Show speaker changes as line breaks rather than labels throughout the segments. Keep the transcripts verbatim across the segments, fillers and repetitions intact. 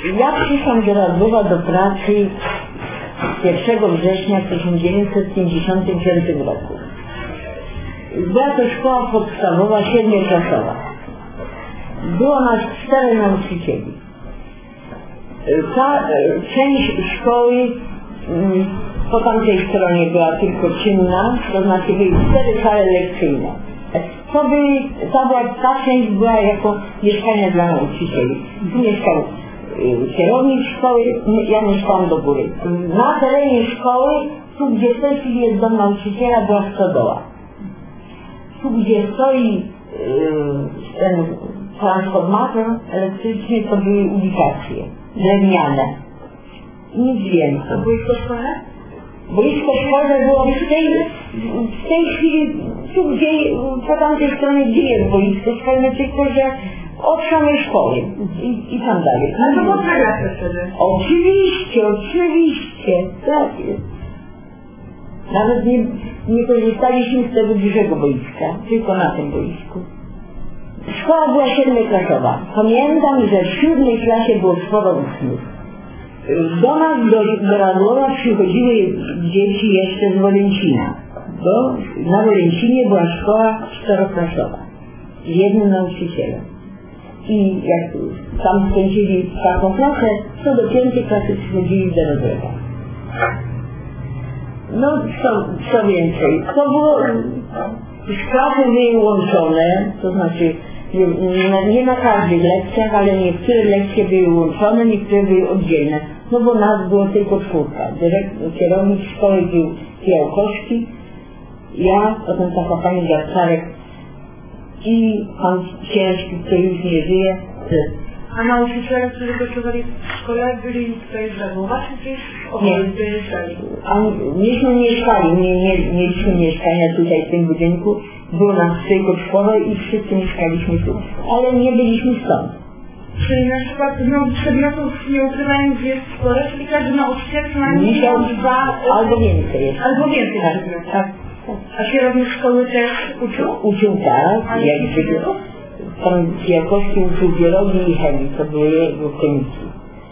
Ja przyszłam do Radgowa do pracy pierwszego września tysiąc dziewięćset pięćdziesiątego piątego roku. Była to szkoła podstawowa siedmioklasowa. Było nas cztery nauczycieli. Ta część szkoły po tamtej stronie była tylko czynna, to znaczy były cztery sale lekcyjne. To były, ta, była, ta część była jako mieszkanie dla nauczycieli. Tu mieszkał kierownik szkoły, ja mieszkałam do góry. Na terenie szkoły, tu gdzie w tej chwili jest dom nauczyciela, była stodoła. Tu gdzie stoi yy, ten transformator elektryczny, to były ubikacje drewniane. Nic więcej.
A boisko szkolne?
Boisko szkolne było w tej, w tej chwili, tu gdzie, po tamtej stronie, gdzie jest boisko szkolne, tylko że od samej szkoły i, i tam dalej.
A to było na wtedy?
Oczywiście, oczywiście, tak jest. Nawet nie, nie korzystaliśmy z tego dużego boiska, tylko na tym boisku. Szkoła była siedmioklasowa. Pamiętam, że w siódmej klasie było sporo uczniów. Do nas, do, do Radłowa przychodziły dzieci jeszcze z Wolęcina. Bo na Wolęcinie była szkoła czteroklasowa. Z jednym nauczycielem. I jak tam skończyli taką klasę, to do piątej klasy przychodzili do Radłowa. No, co, co więcej, to było klasy były łączone, to znaczy nie, nie, nie na każdych lekcjach, ale niektóre lekcje były łączone, niektóre były oddzielne, no bo nas było tylko czwórka. Dyrektor, kierownik szkoły był Fiałkowski, ja, potem taka pani Garcarek i pan Ciężki, który już nie żyje.
A nauczyciele, którzy pracowali w szkole, byli tutaj z Radłowa, czy gdzieś
nie
wyjeżdżali?
Myśmy mieszkali, nie, nie, mieliśmy mieszkania tutaj w tym budynku, było nas tylko czworo i wszyscy mieszkaliśmy tu, ale nie byliśmy stąd.
Czyli na przykład no, przedmiotów nie ukrywając jest sporo, czyli każdy nauczyciel przynajmniej
miał dwa albo więcej jeszcze.
Albo więcej
tak,
przedmiotów.
tak, tak.
A kierownik szkoły też uczył?
Uczył tak, jak zwykle. Pan Fiałkowski uczył biologii i chemii, to były jego konicy.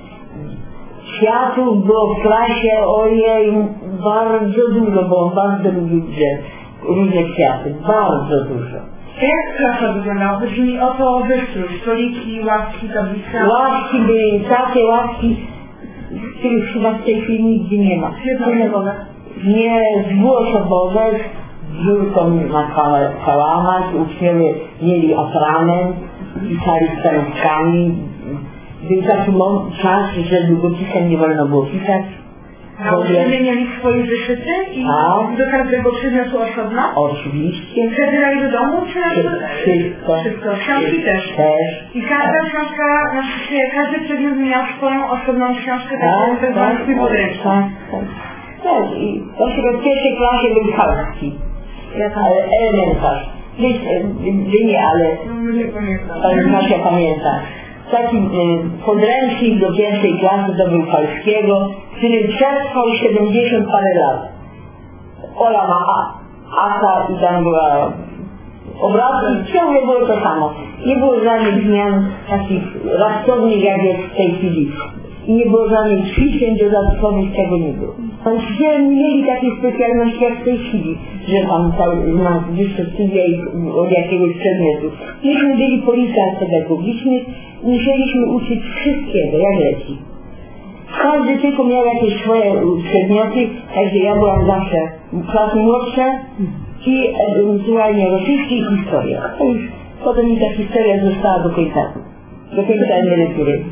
Światów było w klasie, ojej, bardzo dużo, bo on bardzo lubił różne kwiaty, bardzo dużo.
Jak klasa wyglądała? Chodzi mi o to wystrój, stoliki, ławki, tablice.
Ławki były takie ławki, których chyba w tej chwili nigdzie nie ma.
Jednoosobowe?
Nie, dwuosobowe, z biurką na kałamarz, uczniowie mieli atrament, pisali stanówkami. Był taki czas, że długopisem nie wolno było pisać.
Nauczyciele mieli swoje zeszyty i
a?
do każdego przedmiotu osobno?
Oczywiście.
Zabierali do domu, czy na
Wszystko.
Wszystko. Książki też.
Też.
I każda książka, znaczy każdy przedmiot miał swoją osobną książkę,
tak,
tak,
tak,
swój podręcznik.
Tak, tak. Tak, i właśnie w pierwszej klasie był Halski. Ale elementarz. Wy nie, ale
No nie pamiętam.
pani Masia pamięta. Taki y, podręcznik do pierwszej klasy to był Halskiego, który przetrwał siedemdziesiąt parę lat. Ola ma A, Asa i tam była obrazki, ciągle było to samo. Nie było żadnych zmian takich raptownych, jak jest w tej chwili. I nie było żadnych ćwiczeń dodatkowych, czego nie było. Nauczyciele nie mieli takiej specjalności jak w tej chwili, że pan ma wyższe studia od jakiegoś przedmiotu. Myśmy byli po liceach pedagogicznych i musieliśmy uczyć wszystkiego, jak leci. Każdy tylko miał jakieś swoje przedmioty, także ja byłam zawsze klasy młodsze i ewentualnie rosyjskie i historia. To już potem mi ta historia została do końca, do końca emerytury.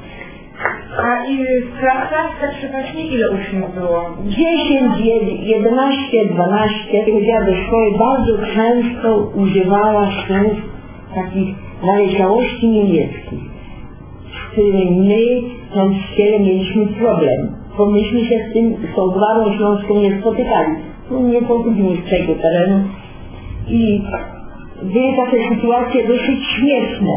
A i w klasach tak przeważnie ile uczniów było?
dziesięć, jedenaście, dwanaście. Chodziła do szkoły, bardzo często używała słów takich naleciałości niemieckich, z którymi my, nauczyciele, mieliśmy problem, bo myśmy się z tym, z tą gwarą śląską nie spotykali. Nie pochodzimy z tego terenu i były takie sytuacje dosyć śmieszne.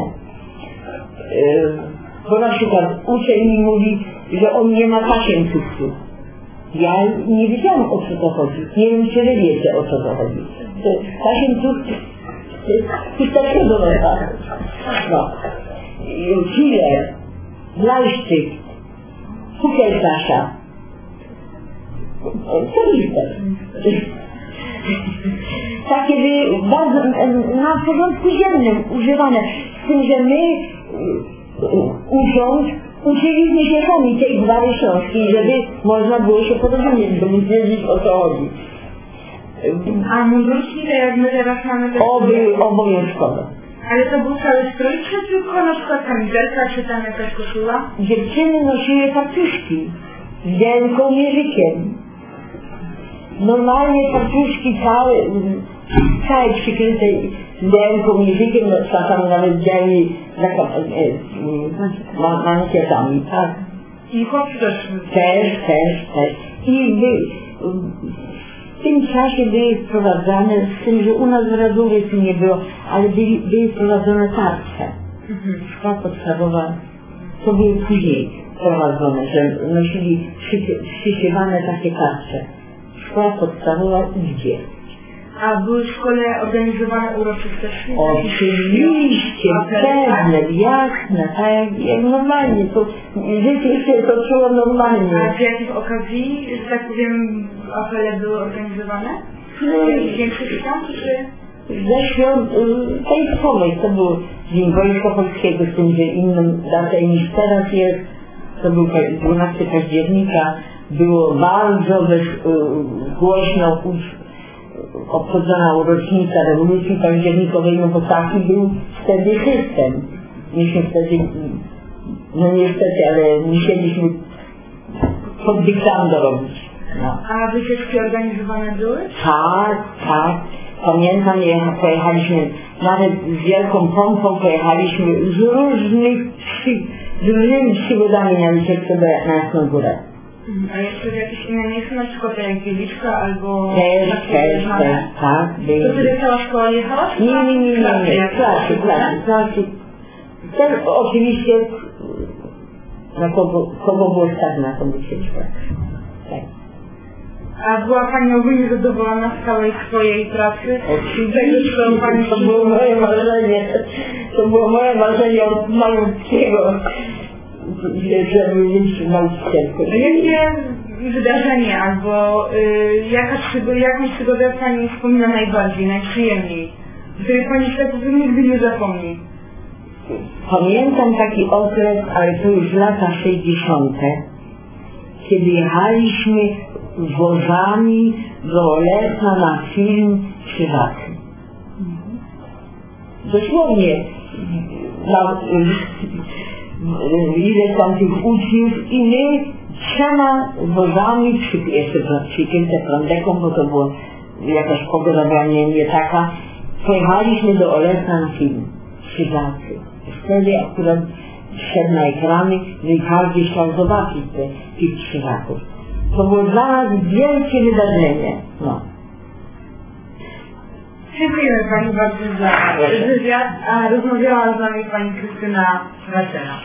Bo na przykład uczeń mi mówi, że on nie ma pasientusów. Ja nie wiedziałam, o co to chodzi. Nie wiem, czy wy wiecie, o co to chodzi. Pasientus to jest historia do lata. No. Chile Bleistift, Kugeltascha. Tornister. Takie by bardzo na porządku dziennym używane. Z tym, że my ucząc uczyliśmy się sami tej gwary książki, żeby można było się porozumieć, żeby wiedzieć o co chodzi.
A mundurki, jak my teraz mamy...
Oby obowiązkowe.
Ale to był cały strój, czy tylko na przykład kamizelka, czy tam jakaś koszula?
Dziewczyny nosiły fartuszki z wielką mierzykiem. Normalnie fartuszki całe, całe przykryte z wielką mierzykiem, czasami nawet białymi mankietami, tak?
I chłopcy też?
Też, też, też. I by, w tym czasie były wprowadzane, z tym, że u nas w Radowiecku nie było, ale były, były wprowadzone tarcze.
Mhm.
Szkoła podstawowa, to były później wprowadzone, że nosili przyszywane takie tarcze. Szkoła podstawowa idzie.
A były w szkole organizowane uroczystości?
Oczywiście, pewne, jasne, tak jak, jak normalnie, to życie się toczyło normalnie.
A z jakich okazji, że tak powiem, apele były organizowane? Z większych świąt, czy?
Ze świąt państwowej, to był Dzień Wojska Polskiego, z tym, że inną datę niż teraz jest, to był dwunastego października, było bardzo bez, głośno obchodzona rocznica rewolucji październikowej, no bo taki był wtedy system. Myśmy wtedy, no niestety, ale musieliśmy pod dyktando robić. No.
A wycieczki organizowane były?
Tak, tak. Pamiętam, jak pojechaliśmy, nawet z wielką pompą pojechaliśmy z różnych, z różnymi przygodami na wycieczkę na Jasną Górę.
A jeszcze w jakieś inne miejsce, na przykład jak Wieliczka albo...
Też, też, też, tak.
To wtedy cała szkoła jechała?
Nie, nie, nie, nie, nie, klasy, klasy, klasy. Też oczywiście, na kogo, kogo było stać na tą wycieczkę. Tak.
A była Pani ogólnie zadowolona z całej swojej pracy?
Oczywiście, to było moje marzenie. To było moje marzenie od malutkiego, żeby mieć nauczycielkę.
Jakie wydarzenie albo y, jaka przygoda, jakąś przygodę Pani wspomina najbardziej, najprzyjemniej, której Pani się tak powiem nigdy nie zapomni?
Pamiętam taki okres, ale to już lata sześćdziesiąte, kiedy jechaliśmy wozami do Olesna na film Krzyżacy. Dosłownie na, ile tam tych uczniów i my trzema wozami, przy, jeszcze przykryte prądeką, bo to była jakaś pogoda była nie, nie taka, pojechaliśmy do Olesna na film Krzyżacy. Wtedy akurat szedł na ekrany, no i każdy chciał zobaczyć te, tych Krzyżaków. To było dla nas wielkie wydarzenie. No.
Dziękujemy Pani bardzo za wywiad, a rozmawiała z nami Pani Krystyna Wesela.